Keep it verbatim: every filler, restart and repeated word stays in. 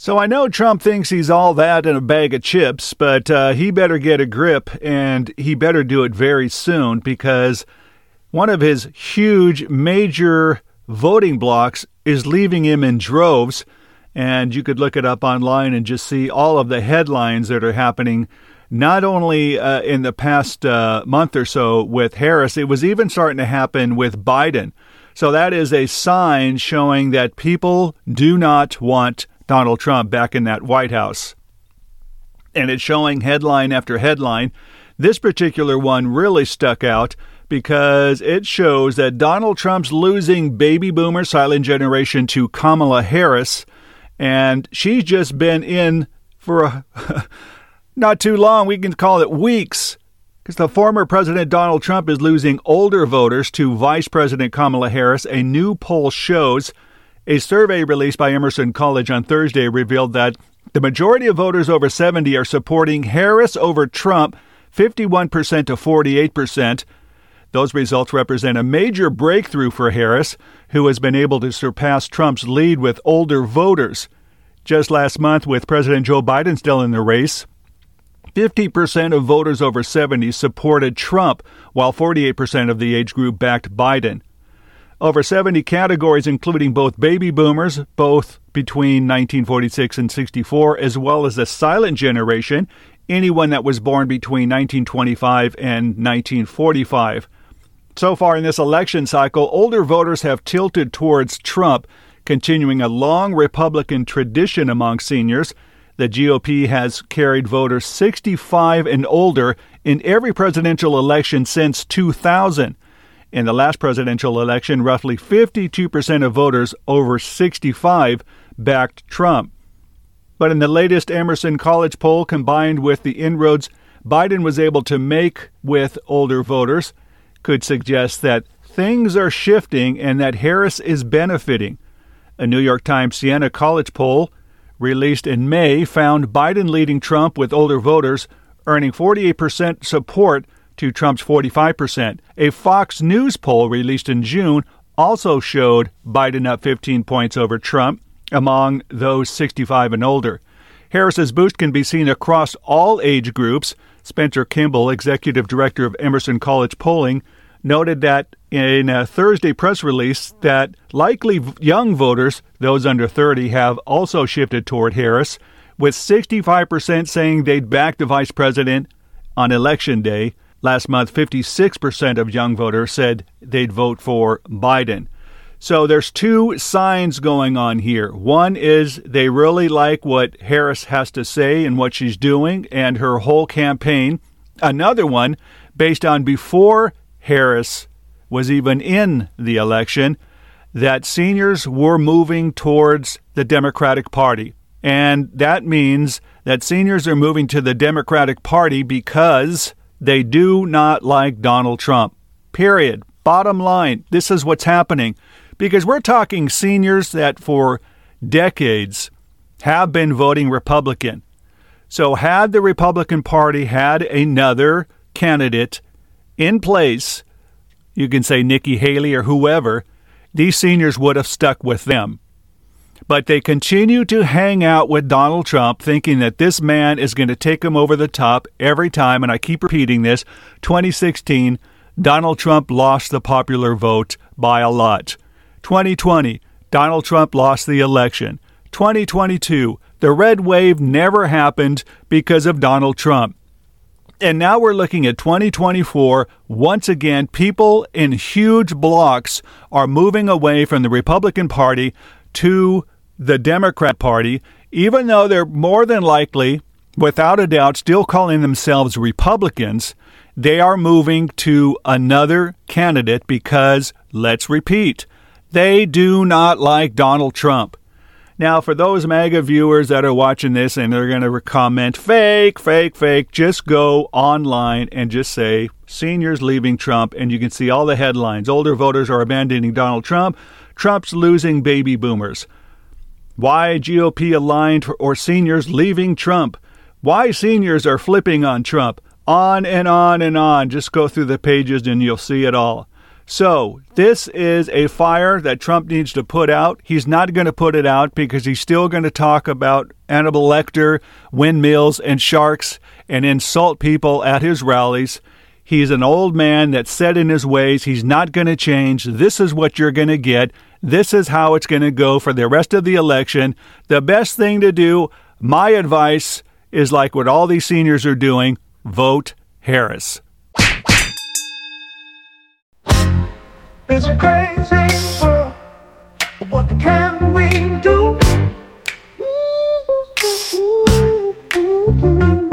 So I know Trump thinks he's all that in a bag of chips, but uh, he better get a grip, and he better do it very soon, because one of his huge, major voting blocks is leaving him in droves. And you could look it up online and just see all of the headlines that are happening, not only uh, in the past uh, month or so with Harris, it was even starting to happen with Biden. So that is a sign showing that people do not want Donald Trump back in that White House. And it's showing headline after headline. This particular one really stuck out because it shows that Donald Trump's losing baby boomer silent generation to Kamala Harris. And she's just been in for a, not too long. We can call it weeks, because the former President Donald Trump is losing older voters to Vice President Kamala Harris. A new poll shows. A survey released by Emerson College on Thursday revealed that the majority of voters over seventy are supporting Harris over Trump, fifty-one percent to forty-eight percent. Those results represent a major breakthrough for Harris, who has been able to surpass Trump's lead with older voters. Just last month, with President Joe Biden still in the race, fifty percent of voters over seventy supported Trump, while forty-eight percent of the age group backed Biden. Over seventy categories, including both baby boomers, both between nineteen forty-six and sixty-four, as well as the silent generation, anyone that was born between nineteen twenty-five and nineteen forty-five. So far in this election cycle, older voters have tilted towards Trump, continuing a long Republican tradition among seniors. The G O P has carried voters sixty-five and older in every presidential election since two thousand. In the last presidential election, roughly fifty-two percent of voters over sixty-five backed Trump. But in the latest Emerson College poll, combined with the inroads Biden was able to make with older voters, could suggest that things are shifting and that Harris is benefiting. A New York Times Siena College poll released in May found Biden leading Trump with older voters, earning forty-eight percent support to Trump's forty-five percent. A Fox News poll released in June also showed Biden up fifteen points over Trump among those sixty-five and older. Harris's boost can be seen across all age groups. Spencer Kimball, executive director of Emerson College Polling, noted that in a Thursday press release that likely young voters, those under thirty, have also shifted toward Harris, with sixty-five percent saying they'd back the vice president on Election Day. Last month, fifty-six percent of young voters said they'd vote for Biden. So there's two signs going on here. One is they really like what Harris has to say and what she's doing and her whole campaign. Another one, based on before Harris was even in the election, that seniors were moving towards the Democratic Party. And that means that seniors are moving to the Democratic Party because they do not like Donald Trump. Period. Bottom line, this is what's happening. Because we're talking seniors that for decades have been voting Republican. So had the Republican Party had another candidate in place, you can say Nikki Haley or whoever, these seniors would have stuck with them. But they continue to hang out with Donald Trump, thinking that this man is going to take them over the top every time. And I keep repeating this. twenty sixteen, Donald Trump lost the popular vote by a lot. twenty twenty, Donald Trump lost the election. twenty twenty-two, the red wave never happened because of Donald Trump. And now we're looking at twenty twenty-four. Once again, people in huge blocks are moving away from the Republican Party to the Democrat Party, even though they're more than likely, without a doubt, still calling themselves Republicans. They are moving to another candidate because, let's repeat, they do not like Donald Trump. Now, for those MAGA viewers that are watching this and they're going to comment, fake, fake, fake, just go online and just say, seniors leaving Trump, and you can see all the headlines. Older voters are abandoning Donald Trump. Trump's losing baby boomers. Why G O P aligned or seniors leaving Trump? Why seniors are flipping on Trump? On and on and on. Just go through the pages and you'll see it all. So this is a fire that Trump needs to put out. He's not going to put it out because he's still going to talk about Hannibal Lecter, windmills, and sharks and insult people at his rallies. He's an old man that's set in his ways. He's not going to change. This is what you're going to get. This is how it's going to go for the rest of the election. The best thing to do, my advice, is like what all these seniors are doing. Vote Harris. It's a crazy world. What can we do? Ooh, ooh, ooh, ooh.